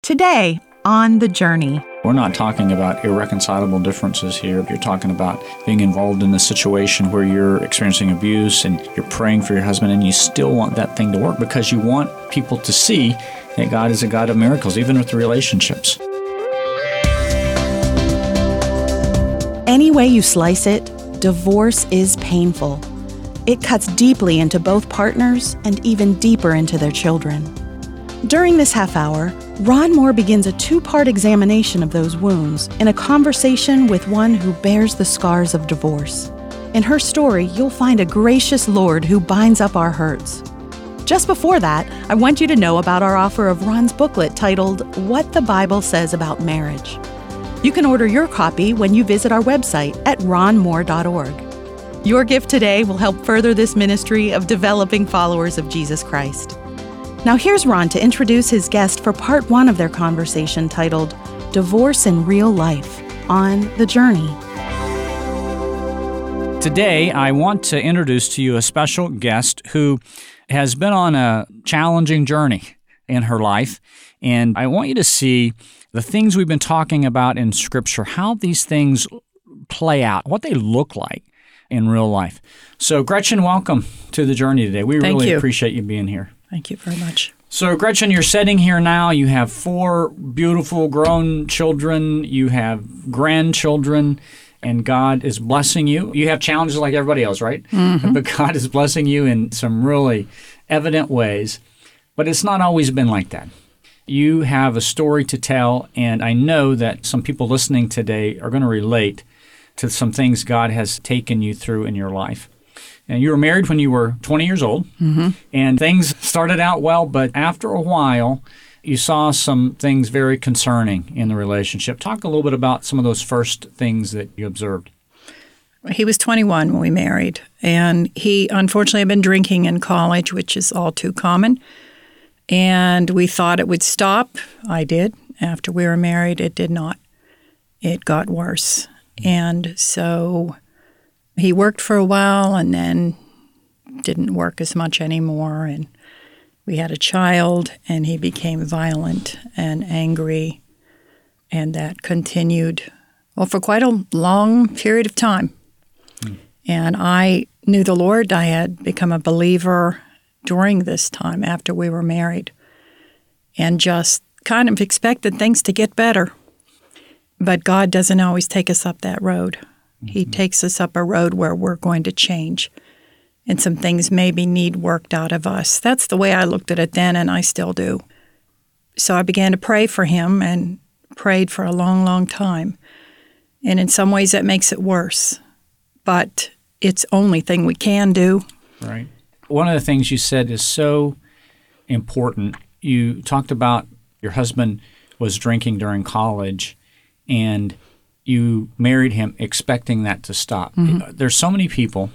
Today on The Journey. We're not talking about irreconcilable differences here. You're talking about being involved in a situation where you're experiencing abuse and you're praying for your husband and you still want that thing to work because you want people to see that God is a God of miracles, even with relationships. Any way you slice it, divorce is painful. It cuts deeply into both partners and even deeper into their children. During this half hour, Ron Moore begins a two-part examination of those wounds in a conversation with one who bears the scars of divorce. In her story, you'll find a gracious Lord who binds up our hurts. Just before that, I want you to know about our offer of Ron's booklet titled, What the Bible Says About Marriage. You can order your copy when you visit our website at ronmoore.org. Your gift today will help further this ministry of developing followers of Jesus Christ. Now here's Ron to introduce his guest for part one of their conversation titled, Divorce in Real Life, on The Journey. Today, I want to introduce to you a special guest who has been on a challenging journey in her life, and I want you to see the things we've been talking about in Scripture, how these things play out, what they look like in real life. So, Gretchen, welcome to The Journey today. We really appreciate you being here. Thank you very much. So, Gretchen, you're sitting here now. You have 4 beautiful grown children. You have grandchildren, and God is blessing you. You have challenges like everybody else, right? Mm-hmm. But God is blessing you in some really evident ways. But it's not always been like that. You have a story to tell, and I know that some people listening today are going to relate to some things God has taken you through in your life. And you were married when you were 20 years old, and things started out well, but after a while, you saw some things very concerning in the relationship. Talk a little bit about some of those first things that you observed. He was 21 when we married, and he unfortunately had been drinking in college, which is all too common. And we thought it would stop. I did. After we were married, it did not. It got worse. And so he worked for a while and then didn't work as much anymore. And we had a child, and he became violent and angry. And that continued, for quite a long period of time. And I knew the Lord. I had become a believer during this time after we were married, and just kind of expected things to get better. But God doesn't always take us up that road. He takes us up a road where we're going to change, and some things maybe need worked out of us. That's the way I looked at it then, and I still do. So I began to pray for him and prayed for a long, long time. And in some ways that makes it worse, but it's the only thing we can do. Right. One of the things you said is so important. You talked about your husband was drinking during college, and you married him expecting that to stop. There's so many people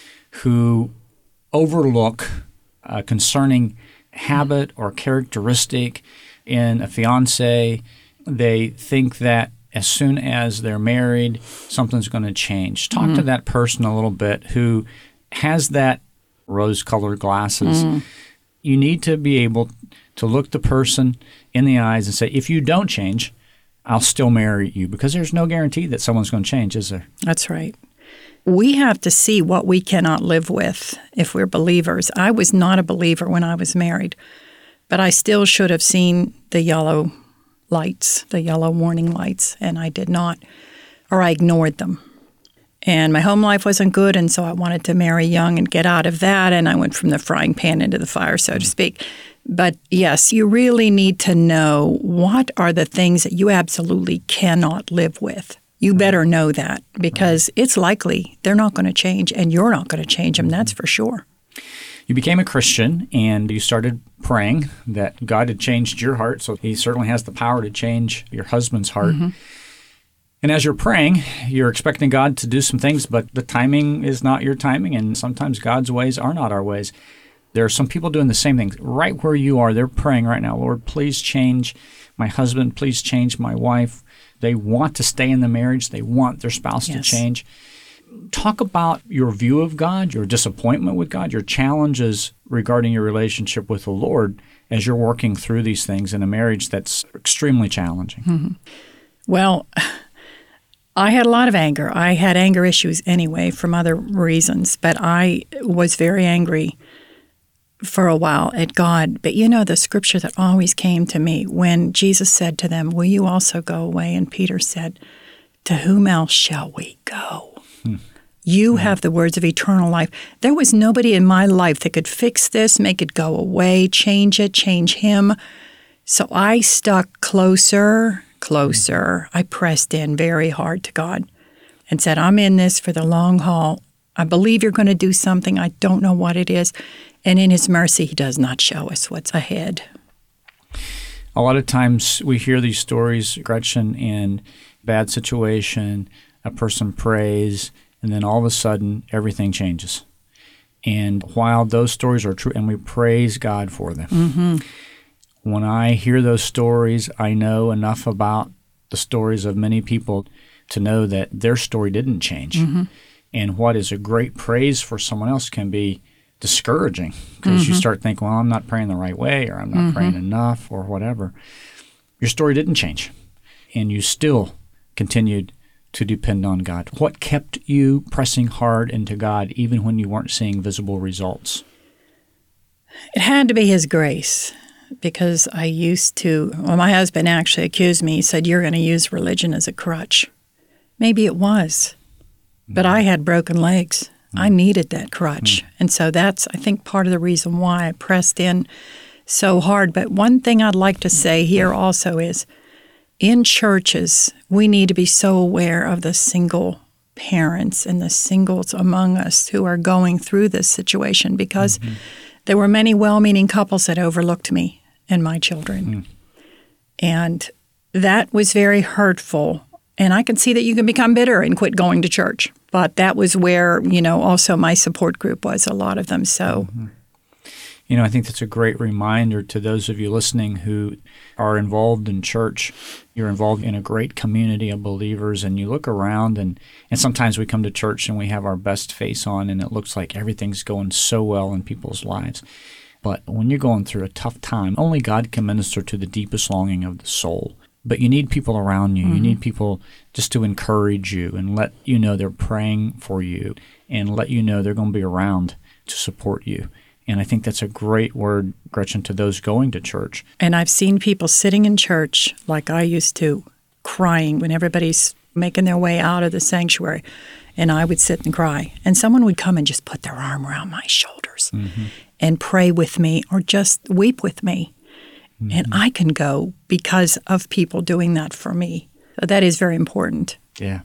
who overlook a concerning habit or characteristic in a fiancé. They think that as soon as they're married, something's going to change. Talk to that person a little bit who has that rose-colored glasses. You need to be able to look the person in the eyes and say, if you don't change, I'll still marry you, because there's no guarantee that someone's going to change, is there? That's right. We have to see what we cannot live with if we're believers. I was not a believer when I was married, but I still should have seen the yellow lights, the yellow warning lights, and I did not, or I ignored them. And my home life wasn't good, and so I wanted to marry young and get out of that, and I went from the frying pan into the fire, so to speak. But yes, you really need to know what are the things that you absolutely cannot live with. You better know that, because it's likely they're not going to change, and you're not going to change them, that's for sure. You became a Christian, and you started praying that God had changed your heart, so he certainly has the power to change your husband's heart. And as you're praying, you're expecting God to do some things, but the timing is not your timing, and sometimes God's ways are not our ways. There are some people doing the same things. Right where you are, they're praying right now, Lord, please change my husband, please change my wife. They want to stay in the marriage. They want their spouse to change. Talk about your view of God, your disappointment with God, your challenges regarding your relationship with the Lord as you're working through these things in a marriage that's extremely challenging. Mm-hmm. Well, I had a lot of anger. I had anger issues anyway from other reasons, but I was very angry for a while at God. But the scripture that always came to me when Jesus said to them, "Will you also go away?" And Peter said, "To whom else shall we go? You have the words of eternal life." There was nobody in my life that could fix this, make it go away, change it, change him. So I stuck closer. I pressed in very hard to God and said, "I'm in this for the long haul. I believe you're going to do something. I don't know what it is." And in his mercy, he does not show us what's ahead. A lot of times we hear these stories, Gretchen, in bad situation, a person prays, and then all of a sudden everything changes. And while those stories are true, and we praise God for them, when I hear those stories, I know enough about the stories of many people to know that their story didn't change. And what is a great praise for someone else can be discouraging because you start thinking, well, I'm not praying the right way, or I'm not praying enough, or whatever. Your story didn't change, and you still continued to depend on God. What kept you pressing hard into God even when you weren't seeing visible results? It had to be his grace, because I used to, well, my husband actually accused me. He said, "You're going to use religion as a crutch." Maybe it was, but I had broken legs. I needed that crutch. And so that's, I think, part of the reason why I pressed in so hard. But one thing I'd like to say here also is, in churches, we need to be so aware of the single parents and the singles among us who are going through this situation, because there were many well-meaning couples that overlooked me and my children. And that was very hurtful. And I can see that you can become bitter and quit going to church. But that was where, also my support group was, a lot of them. So, I think that's a great reminder to those of you listening who are involved in church. You're involved in a great community of believers, and you look around, and sometimes we come to church and we have our best face on, and it looks like everything's going so well in people's lives. But when you're going through a tough time, only God can minister to the deepest longing of the soul. But you need people around you. You need people just to encourage you and let you know they're praying for you, and let you know they're going to be around to support you. And I think that's a great word, Gretchen, to those going to church. And I've seen people sitting in church like I used to, crying when everybody's making their way out of the sanctuary. And I would sit and cry. And someone would come and just put their arm around my shoulders and pray with me, or just weep with me. And I can go because of people doing that for me. So that is very important. Yeah.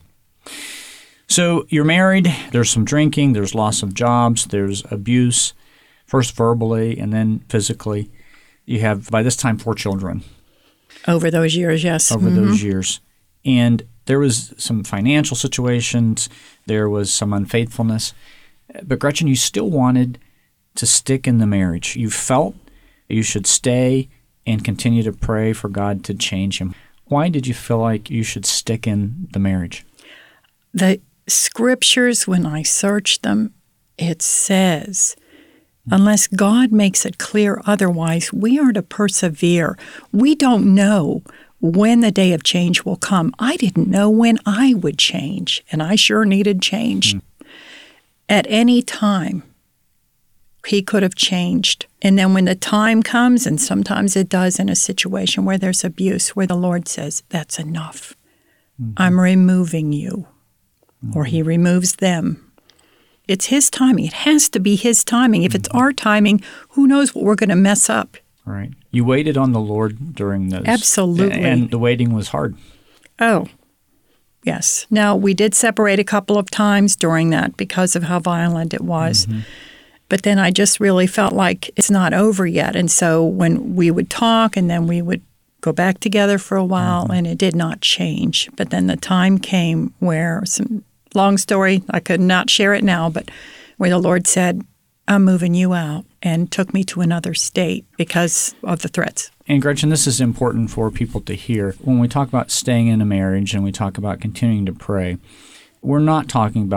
So you're married. There's some drinking. There's loss of jobs. There's abuse, first verbally and then physically. You have, by this time, 4 children. Over those years, yes. Over those years. And there was some financial situations. There was some unfaithfulness. But Gretchen, you still wanted to stick in the marriage. You felt you should stay and continue to pray for God to change him. Why did you feel like you should stick in the marriage? The scriptures, when I search them, it says, unless God makes it clear otherwise, we are to persevere. We don't know when the day of change will come. I didn't know when I would change, and I sure needed change. At any time, he could have changed. And then when the time comes, and sometimes it does in a situation where there's abuse, where the Lord says, that's enough. I'm removing you. Or he removes them. It's his timing. It has to be his timing. If it's our timing, who knows what we're going to mess up. Right. You waited on the Lord during those. Absolutely. And the waiting was hard. Oh, yes. Now, we did separate a couple of times during that because of how violent it was. But then I just really felt like it's not over yet. And so when we would talk, and then we would go back together for a while, and it did not change. But then the time came where, some long story, I could not share it now, but where the Lord said, I'm moving you out, and took me to another state because of the threats. And Gretchen, this is important for people to hear. When we talk about staying in a marriage and we talk about continuing to pray, we're not talking about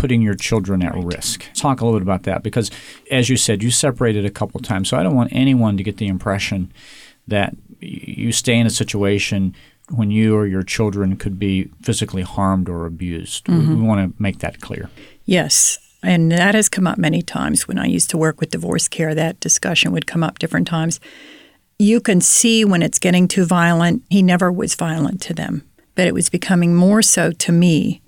putting your children at risk. Talk a little bit about that because, as you said, you separated a couple of times. So I don't want anyone to get the impression that you stay in a situation when you or your children could be physically harmed or abused. We want to make that clear. Yes. And that has come up many times. When I used to work with divorce care, that discussion would come up different times. You can see when it's getting too violent. He never was violent to them, but it was becoming more so to me.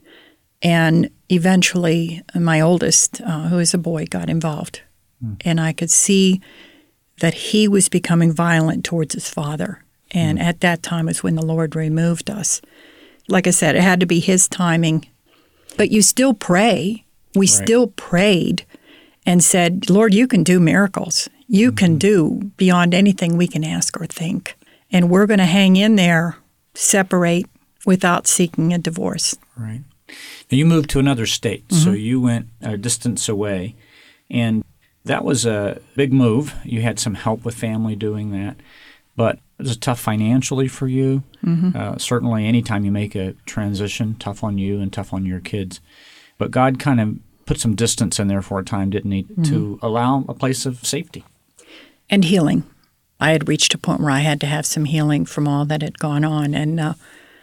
And eventually, my oldest, who is a boy, got involved. And I could see that he was becoming violent towards his father. And at that time is when the Lord removed us. Like I said, it had to be his timing. But you still pray. We still prayed and said, Lord, you can do miracles. You can do beyond anything we can ask or think. And we're going to hang in there, separate without seeking a divorce. Right. Now you moved to another state, so you went a distance away. And that was a big move. You had some help with family doing that. But it was tough financially for you. Certainly anytime you make a transition, tough on you and tough on your kids. But God kind of put some distance in there for a time, didn't he, to allow a place of safety. And healing. I had reached a point where I had to have some healing from all that had gone on. And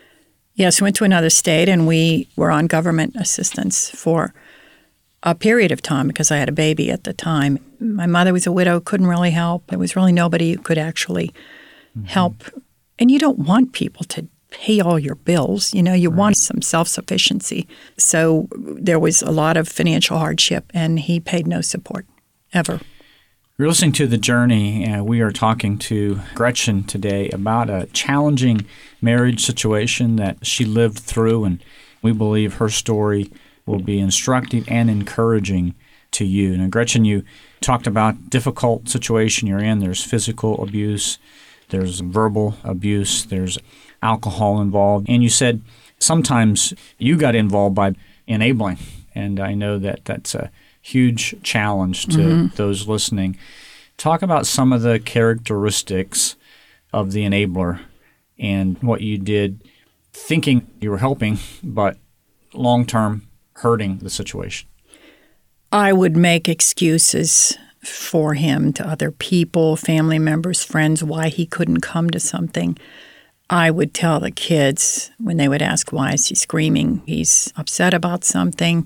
yes, went to another state, and we were on government assistance for a period of time because I had a baby at the time. My mother was a widow, couldn't really help. There was really nobody who could actually help. And you don't want people to pay all your bills. You know, you want some self-sufficiency. So there was a lot of financial hardship, and he paid no support, ever. You're listening to The Journey. We are talking to Gretchen today about a challenging marriage situation that she lived through, and we believe her story will be instructive and encouraging to you. And Gretchen, you talked about difficult situation you're in. There's physical abuse, there's verbal abuse, there's alcohol involved. And you said sometimes you got involved by enabling. And I know that that's a huge challenge to those listening. Talk about some of the characteristics of the enabler and what you did thinking you were helping, but long-term hurting the situation. I would make excuses for him to other people, family members, friends, why he couldn't come to something. I would tell the kids when they would ask, why is he screaming? He's upset about something.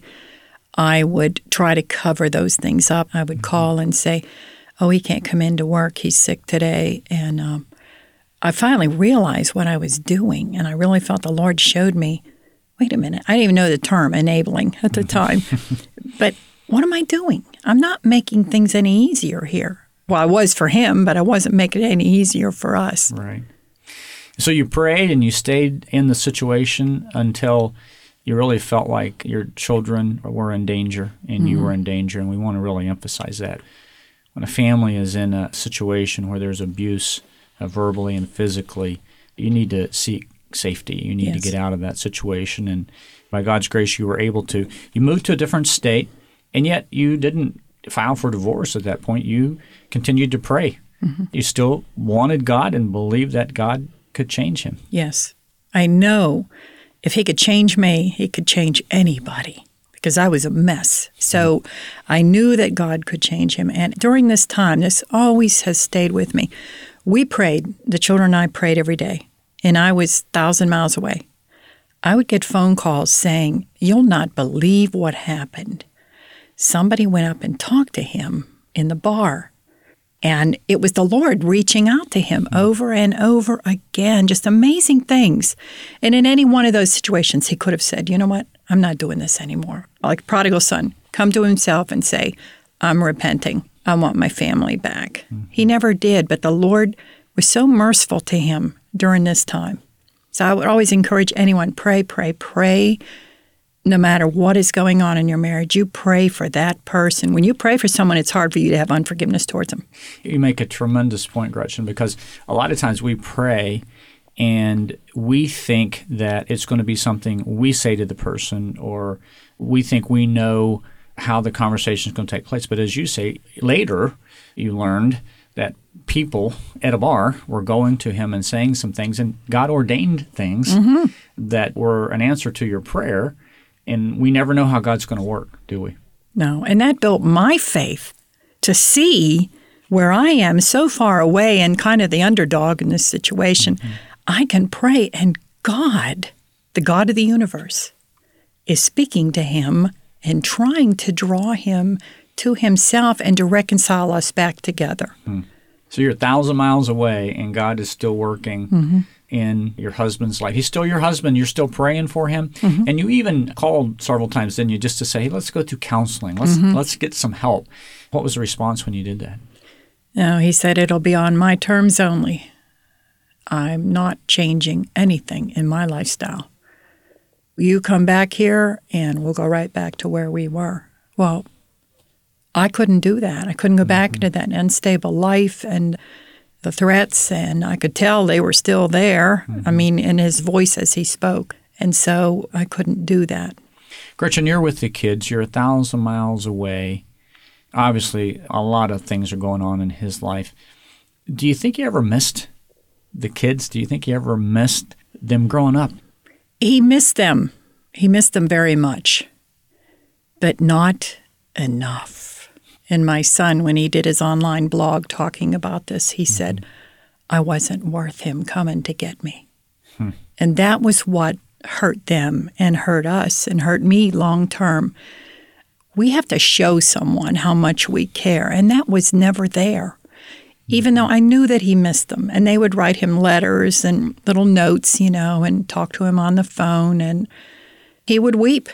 I would try to cover those things up. I would call and say, oh, he can't come into work. He's sick today. And I finally realized what I was doing, and I really felt the Lord showed me, wait a minute, I didn't even know the term enabling at the time. But what am I doing? I'm not making things any easier here. Well, I was for him, but I wasn't making it any easier for us. Right. So you prayed and you stayed in the situation until you really felt like your children were in danger and you were in danger, and we want to really emphasize that. When a family is in a situation where there's abuse verbally and physically, you need to seek safety. You need to get out of that situation, and by God's grace, you were able to. You moved to a different state, and yet you didn't file for divorce at that point. You continued to pray. You still wanted God and believed that God could change him. Yes. I know if he could change me, he could change anybody, because I was a mess. So I knew that God could change him. And during this time, this always has stayed with me. We prayed. The children and I prayed every day, and I was 1,000 miles away. I would get phone calls saying, you'll not believe what happened. Somebody went up and talked to him in the bar. And it was the Lord reaching out to him over and over again, just amazing things. And in any one of those situations, he could have said, you know what, I'm not doing this anymore. Like prodigal son, come to himself and say, I'm repenting. I want my family back. He never did, but the Lord was so merciful to him during this time. So I would always encourage anyone, pray, pray, pray. No matter what is going on in your marriage, you pray for that person. When you pray for someone, it's hard for you to have unforgiveness towards them. You make a tremendous point, Gretchen, because a lot of times we pray and we think that it's going to be something we say to the person, or we think we know how the conversation is going to take place. But as you say, later you learned that people at a bar were going to him and saying some things, and God ordained things that were an answer to your prayer. And we never know how God's going to work, do we? No, and that built my faith to see where I am so far away and kind of the underdog in this situation. I can pray, and God, the God of the universe, is speaking to him and trying to draw him to himself and to reconcile us back together. So you're 1,000 miles away, and God is still working in your husband's life. He's still your husband. You're still praying for him. And you even called several times, didn't you, just to say, hey, let's go through counseling. Let's get some help. What was the response when you did that? No, he said, it'll be on my terms only. I'm not changing anything in my lifestyle. You come back here, and we'll go right back to where we were. Well, I couldn't do that. I couldn't go back into that unstable life and the threats, and I could tell they were still there, I mean, in his voice as he spoke. And so I couldn't do that. Gretchen, you're with the kids. You're 1,000 miles away. Obviously, a lot of things are going on in his life. Do you think you ever missed the kids? Do you think you ever missed them growing up? He missed them. He missed them very much, but not enough. And my son, when he did his online blog talking about this, he said, I wasn't worth him coming to get me. And that was what hurt them and hurt us and hurt me long term. We have to show someone how much we care, and that was never there. Even though I knew that he missed them, and they would write him letters and little notes, and talk to him on the phone, and he would weep.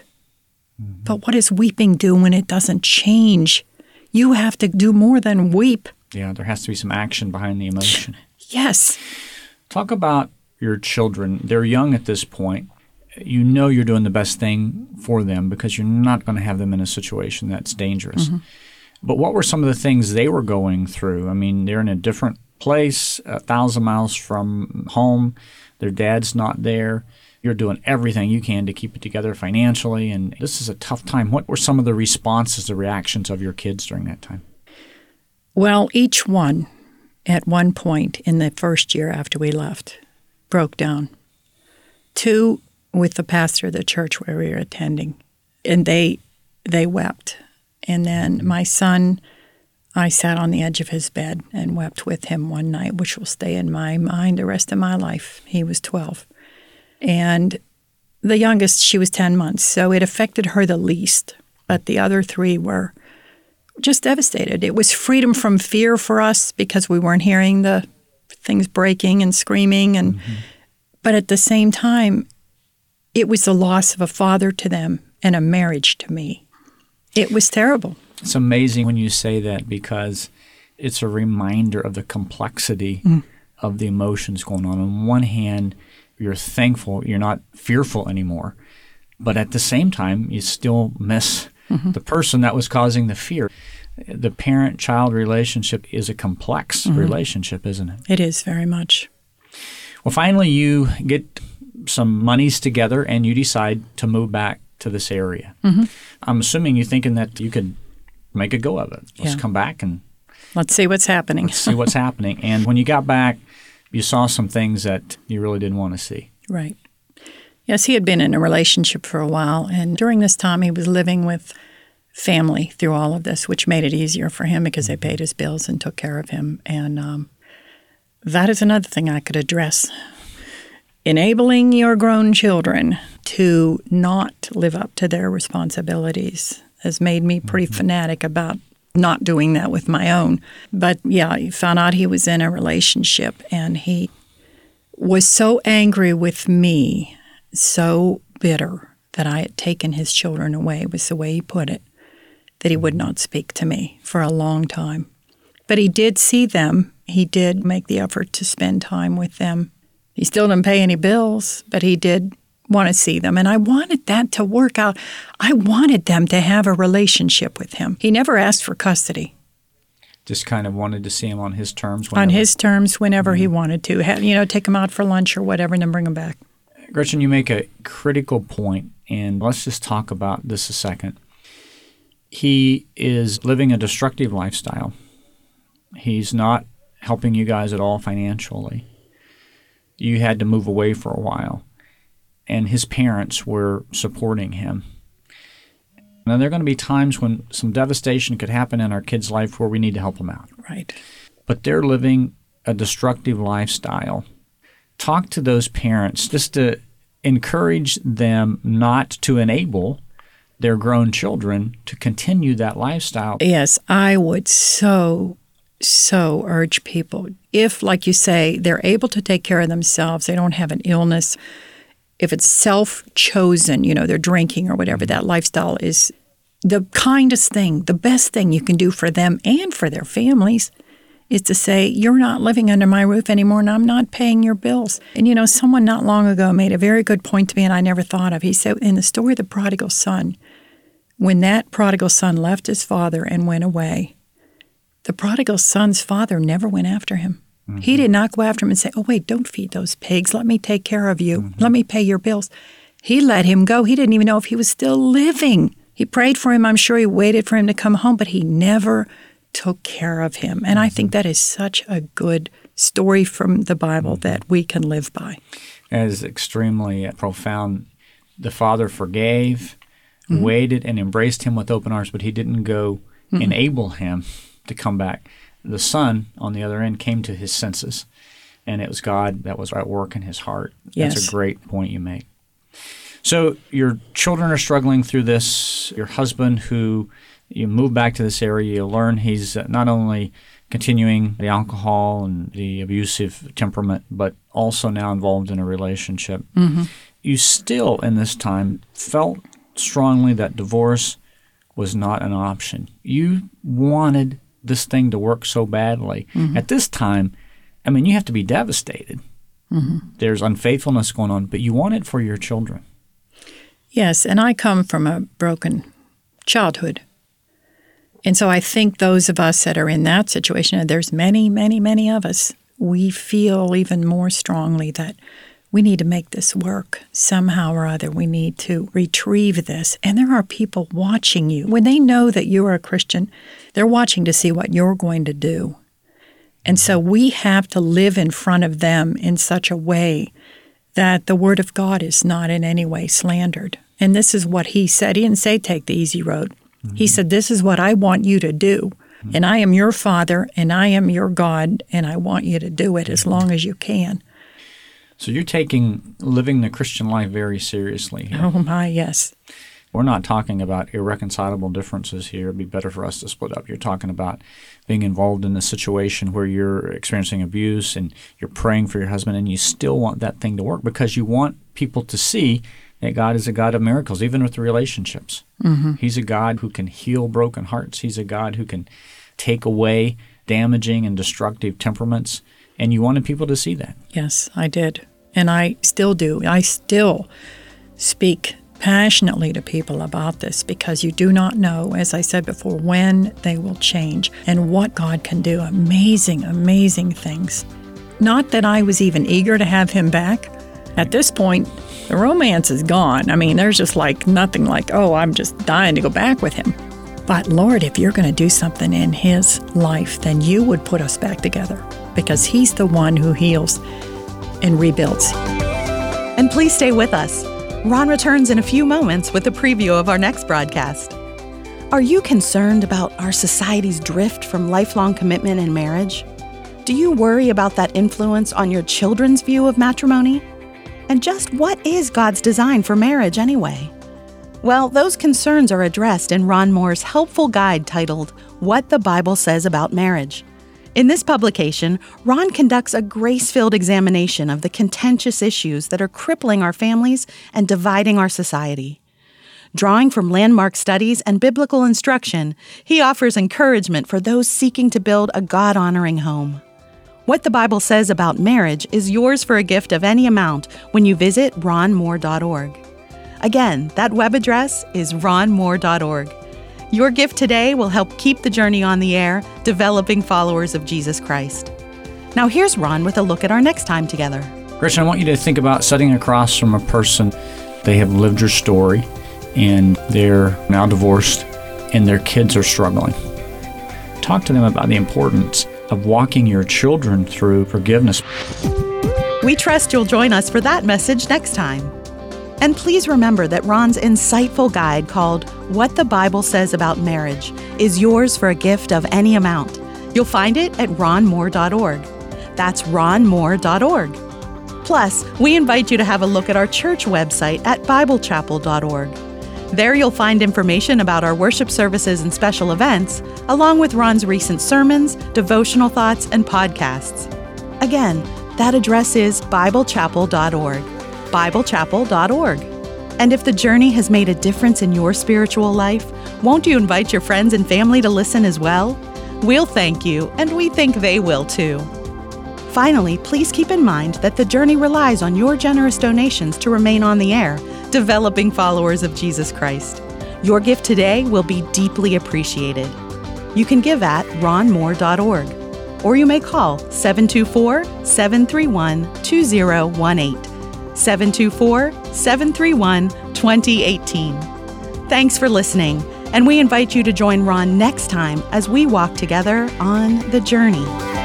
But what does weeping do when it doesn't change? You have to do more than weep. Yeah, there has to be some action behind the emotion. Yes. Talk about your children. They're young at this point. You know you're doing the best thing for them because you're not going to have them in a situation that's dangerous. But what were some of the things they were going through? I mean, they're in a different place, 1,000 miles from home. Their dad's not there. You're doing everything you can to keep it together financially, and this is a tough time. What were some of the responses, the reactions of your kids during that time? Well, each one, at one point in the first year after we left, broke down. 2 with the pastor of the church where we were attending, and they wept. And then my son, I sat on the edge of his bed and wept with him one night, which will stay in my mind the rest of my life. He was 12. And the youngest, she was 10 months, so it affected her the least. But the other 3 were just devastated. It was freedom from fear for us because we weren't hearing the things breaking and screaming. But at the same time, it was the loss of a father to them and a marriage to me. It was terrible. It's amazing when you say that because it's a reminder of the complexity of the emotions going on. On one hand, you're thankful, you're not fearful anymore. But at the same time, you still miss the person that was causing the fear. The parent-child relationship is a complex relationship, isn't it? It is very much. Well, finally, you get some monies together and you decide to move back to this area. I'm assuming you're thinking that you could make a go of it. Let's come back and let's see what's happening. Let's see what's happening. And when you got back, you saw some things that you really didn't want to see. Right. Yes, he had been in a relationship for a while, and during this time he was living with family through all of this, which made it easier for him because they paid his bills and took care of him. And that is another thing I could address. Enabling your grown children to not live up to their responsibilities has made me pretty fanatic about not doing that with my own. But yeah, I found out he was in a relationship, and he was so angry with me, so bitter that I had taken his children away, was the way he put it, that he would not speak to me for a long time. But he did see them. He did make the effort to spend time with them. He still didn't pay any bills, but he did want to see them. And I wanted that to work out. I wanted them to have a relationship with him. He never asked for custody. Just kind of wanted to see him on his terms. Whenever. On his terms, whenever he wanted to. Take him out for lunch or whatever and then bring him back. Gretchen, you make a critical point, and let's just talk about this a second. He is living a destructive lifestyle. He's not helping you guys at all financially. You had to move away for a while, and his parents were supporting him. Now, there are going to be times when some devastation could happen in our kids' life where we need to help them out. Right. But they're living a destructive lifestyle. Talk to those parents just to encourage them not to enable their grown children to continue that lifestyle. Yes, I would so urge people, if, like you say, they're able to take care of themselves, they don't have an illness, if it's self-chosen, they're drinking or whatever, that lifestyle is the kindest thing, the best thing you can do for them and for their families is to say, you're not living under my roof anymore and I'm not paying your bills. And, someone not long ago made a very good point to me and I never thought of. He said, in the story of the prodigal son, when that prodigal son left his father and went away, the prodigal son's father never went after him. Mm-hmm. He did not go after him and say, oh, wait, don't feed those pigs. Let me take care of you. Mm-hmm. Let me pay your bills. He let him go. He didn't even know if he was still living. He prayed for him. I'm sure he waited for him to come home, but he never took care of him. And I think that is such a good story from the Bible that we can live by. It is extremely profound. The father forgave, waited, and embraced him with open arms, but he didn't go enable him to come back. The son, on the other end, came to his senses, and it was God that was at work in his heart. Yes. That's a great point you make. So your children are struggling through this. Your husband, who you move back to this area, you learn he's not only continuing the alcohol and the abusive temperament, but also now involved in a relationship. Mm-hmm. You still, in this time, felt strongly that divorce was not an option. You wanted this thing to work so badly. Mm-hmm. At this time, you have to be devastated. Mm-hmm. There's unfaithfulness going on, but you want it for your children. Yes, and I come from a broken childhood. And so I think those of us that are in that situation, and there's many, many, many of us, we feel even more strongly that we need to make this work somehow or other. We need to retrieve this. And there are people watching you. When they know that you are a Christian, they're watching to see what you're going to do. And so we have to live in front of them in such a way that the Word of God is not in any way slandered. And this is what he said. He didn't say take the easy road. Mm-hmm. He said, this is what I want you to do. Mm-hmm. And I am your Father, and I am your God, and I want you to do it as long as you can. So you're taking living the Christian life very seriously here. Oh, my, yes. We're not talking about irreconcilable differences here. It'd be better for us to split up. You're talking about being involved in a situation where you're experiencing abuse and you're praying for your husband and you still want that thing to work because you want people to see that God is a God of miracles, even with the relationships. Mm-hmm. He's a God who can heal broken hearts. He's a God who can take away damaging and destructive temperaments, and you wanted people to see that. Yes, I did, and I still do. I still speak passionately to people about this because you do not know, as I said before, when they will change and what God can do. Amazing, amazing things. Not that I was even eager to have him back. At this point, the romance is gone. There's just nothing like, oh, I'm just dying to go back with him. But Lord, if you're going to do something in his life, then you would put us back together because he's the one who heals and rebuilds. And please stay with us. Ron returns in a few moments with a preview of our next broadcast. Are you concerned about our society's drift from lifelong commitment in marriage? Do you worry about that influence on your children's view of matrimony? And just what is God's design for marriage anyway? Well, those concerns are addressed in Ron Moore's helpful guide titled, What the Bible Says About Marriage. In this publication, Ron conducts a grace-filled examination of the contentious issues that are crippling our families and dividing our society. Drawing from landmark studies and biblical instruction, he offers encouragement for those seeking to build a God-honoring home. What the Bible Says About Marriage is yours for a gift of any amount when you visit ronmoore.org. Again, that web address is ronmoore.org. Your gift today will help keep the journey on the air, developing followers of Jesus Christ. Now here's Ron with a look at our next time together. Christian, I want you to think about sitting across from a person. They have lived your story, and they're now divorced, and their kids are struggling. Talk to them about the importance of walking your children through forgiveness. We trust you'll join us for that message next time. And please remember that Ron's insightful guide called What the Bible Says About Marriage is yours for a gift of any amount. You'll find it at ronmoore.org. That's ronmoore.org. Plus, we invite you to have a look at our church website at biblechapel.org. There you'll find information about our worship services and special events, along with Ron's recent sermons, devotional thoughts, and podcasts. Again, that address is biblechapel.org. biblechapel.org. And if the journey has made a difference in your spiritual life, won't you invite your friends and family to listen as well? We'll thank you, and we think they will too. Finally, please keep in mind that the journey relies on your generous donations to remain on the air, developing followers of Jesus Christ. Your gift today will be deeply appreciated. You can give at ronmoore.org, or you may call 724-731-2018. 724-731-2018. Thanks for listening, and we invite you to join Ron next time as we walk together on the journey.